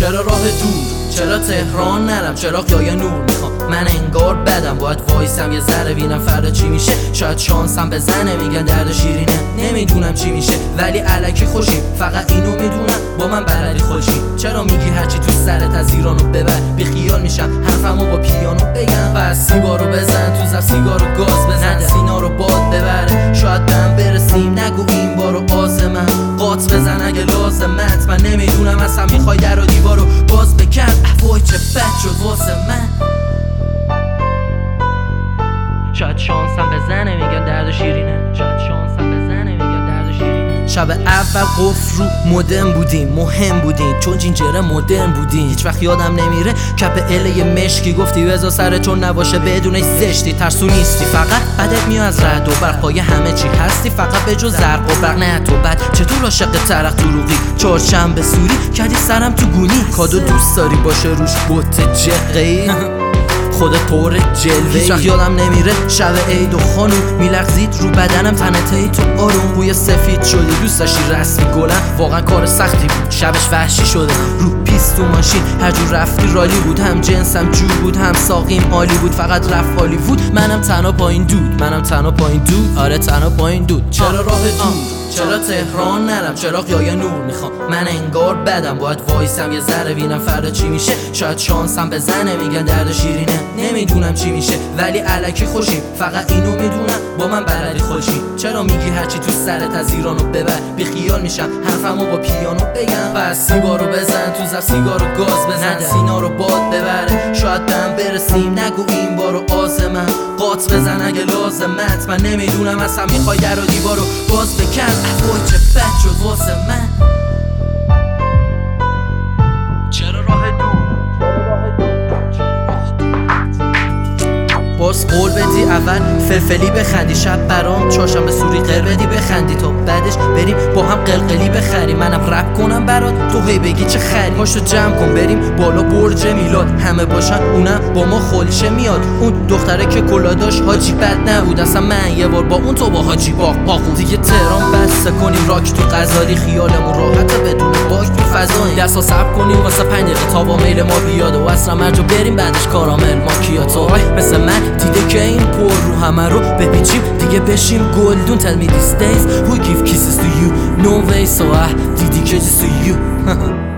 چرا راه دور، چرا تهران نرم، چرا یا نور میخوام. من انگار بدم باید وایسم یه ذره بینم فردا چی میشه. شاید شانسم بزنه میگن درد شیرینه، نمیدونم چی میشه ولی الکی خوشیم. فقط اینو میدونم با من بلدی خوشی. چرا میگی هرچی تو سرت از ایرانو ببر، بی خیال میشم حرفمو با پیانو بگم. و سیگارو بزن تو زب، سیگارو گاز بزن، سینا رو باد ببره. شاید بهم برسیم، نگو این بارو آزمم. قاط بزن اگه لازمت، من نمیدونم اصلا میخوای در و دیوارو باز بکن. وای چه بد شد واسه من. شاید شانسم بزنه میگن درد شیرینه، شاید شانسم بزنه میگن درد شیرینه. شب اول قفل رو مدرن بودیم، مهم بودیم چون جینجره مدرن بودیم. هیچ وقت یادم نمیره کپ اله مشکی گفتی بذار سر چون نباشه بدونش زشتی. ترسو نیستی فقط بدت میاد از رد و برق، پای همه چی هستی فقط به جز زرق و برق. نه تو بد چطور عاشق ترق دروغی، چهارشنبه سوری کردی سرم تو گونی. کادو دوست داری باشه روش بوت جقی خودت پر جلوه. هیچ وقت یادم نمیره شب عید و خانوم میلغزید رو بدنم تنته تو آروم. بوی سفید شدی دوست داشتی رسمی گلم، واقعا کار سختی بود شبش وحشی شده. رو پیست و ماشین هر جور رفتی رالی بود، هم جنسم جور بود هم ساقیم عالی بود. فقط رفت هالیوود منم تنها پایین دود، منم تنها پایین دود، آره تنها پایین دود. چرا راه دور، چرا تهران نرم، چرا یا نور میخوام. من انگار بدم باید وایسم یه ذره بینم فردا چی میشه. شاید شانسم بزنه میگن درد شیرینه، نمیدونم چی میشه ولی الکی خوشیم. فقط اینو میدونم با من بلدی خوشی. چرا میگی هرچی تو سرت از ایرانو ببر، بی خیال میشم حرفمو با پیانو بگم. و سیگارو بزن تو زب، سیگارو گاز بزن، سینا رو باد ببره. شاید بهم برسیم، نگو این بارو آزمم. قاط بزن اگه لازمت، من نمیدونم اصلا میخوای در و دیوارو باز بکن. وای چه بد شد واسه من. چرا راه دور، باز قول بدی اول فلفلی بخندی، شب برام چهارشنبه سوری قل بدی بخندی، تا بعدش بریم با هم قلقلی بخریم. منم رپ کنم برات تو هی بگی چه خری. پاشو جمع کن بریم بالا برج میلاد، همه باشن اونم با ما خلشه میاد. اون دختره که کلا داشت حاجی بد نبود اصلا، من یه بار با اون تو با حاجی باخود. دیگه تهران بسته کنیم راک تو غزالی، خیالمون راحته بدون باک تو فضایی. دستا صبر کنیم واسه 5 دقیقه تا با میل ما بیاد و اصلا مرجو بریم بعدش کارامل ماکیاتو. مثل من دیده که این پر رو همه رو بپیچیم دیگه بشیم گلدون. Tell me these days who give kisses to you, no way so I dedicated to you.